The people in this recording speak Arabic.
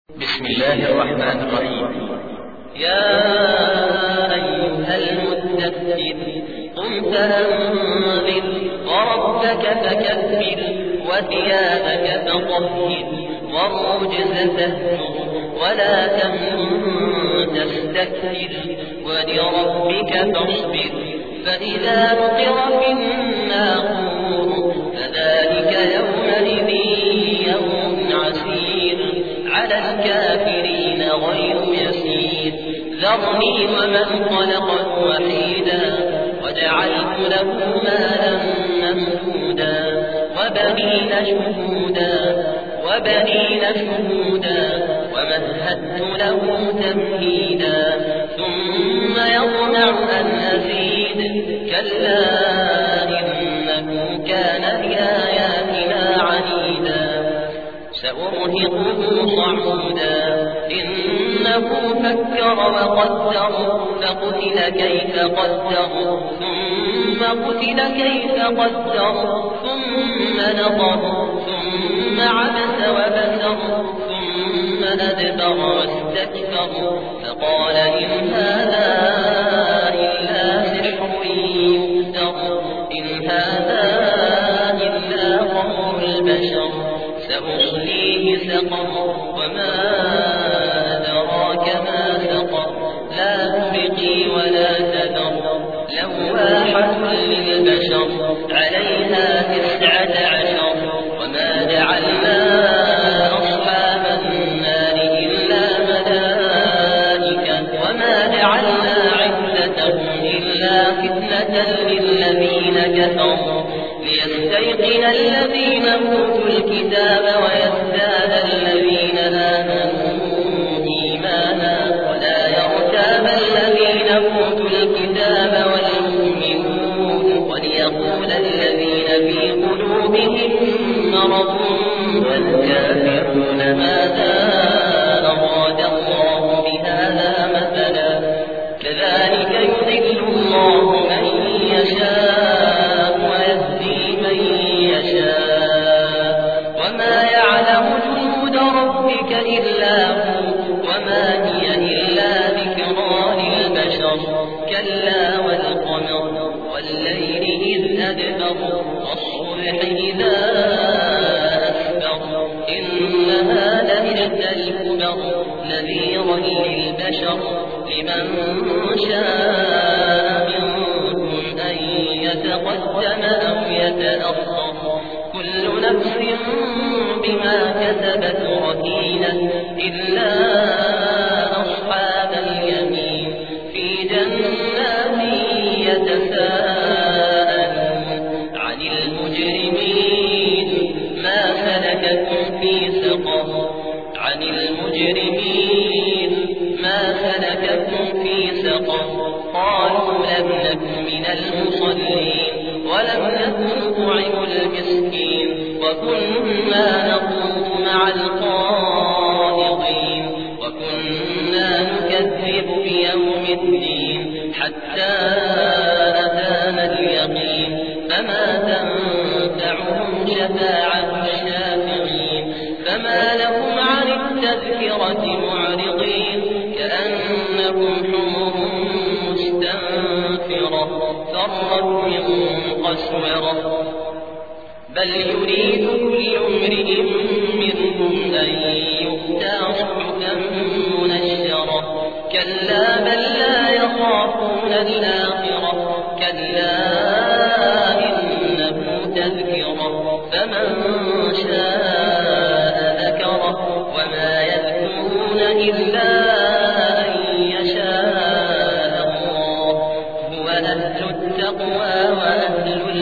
بسم الله الرحمن الرحيم. يا أيها المدثر قم فأنذر وربك فكبر وثيابك فطهر والرجز فاهجر ولا تمنن تستكثر ولربك فاصبر فإذا نقر في الناقور فذلك يومئذ يوم عسير على الكافرين غير يسير. ذرني ومن خلقت وحيدا وجعلت له مالا ممدودا وبنين شهودا ومهدت له تمهيدا ثم يطمع أن أزيد كلا إنه كان بآياتنا عنيدا سأرهقه صعودا إنه فكر وقدر فقتل كيف قدر ثم قتل كيف قدر ثم نظر ثم عبس وبسر ثم أدبر واستكبر فقال إن هذا إلا سحر يؤثر إن هذا إلا قول البشر سأصليه سقر وما أدراك ما سقر لا تبقي ولا تذر لواحة للبشر عليها 19 وما جعلنا أصحاب النار إلا ملائكة وما جعلنا عدتهم إلا فتنة للذين كفروا ليستيقن الذين أوتوا الكتاب ويزداد الذين آمنوا إيمانا ولا يرتاب الذين أوتوا الكتاب والمؤمنون وليقول الذين في قلوبهم مرض والكافرون ماذا أراد الله بهذا مثلا كذلك يضل الله من يشاء ويهدي من يشاء وما يعلم جنود ربك إلا هو وما هي إلا ذكرى للبشر كلا والقمر والليل إذ أدبر والصبح إذا أسفر إنها لإحدى الكبر نذيرا للبشر لمن شاء منكم أن يتقدم أو يتأخر كل نفس بما كسبت رهينة إلا أصحاب اليمين في جنات يتساءلون عن المجرمين ما سلككم في سقر عن المجرمين ما سلككم في سقر قالوا لم نك من المصلين ولم نكن نطعم المسكين وكنا نخوض مع الخائضين وكنا نكذب بيوم الدين حتى أتانا اليقين فما تنفعهم شفاعة الشافعين فما لهم عن التذكرة معرضين كأنهم حمر مستنفرة فرت من قسورة بل يريد كل امرئ منهم أن يؤتى صحفا منشرة كلا بل لا يخافون الآخرة كلا إنه تذكرة فمن شاء ذكره وما يذكرون إلا أن يشاء الله هو أهل التقوى وأهل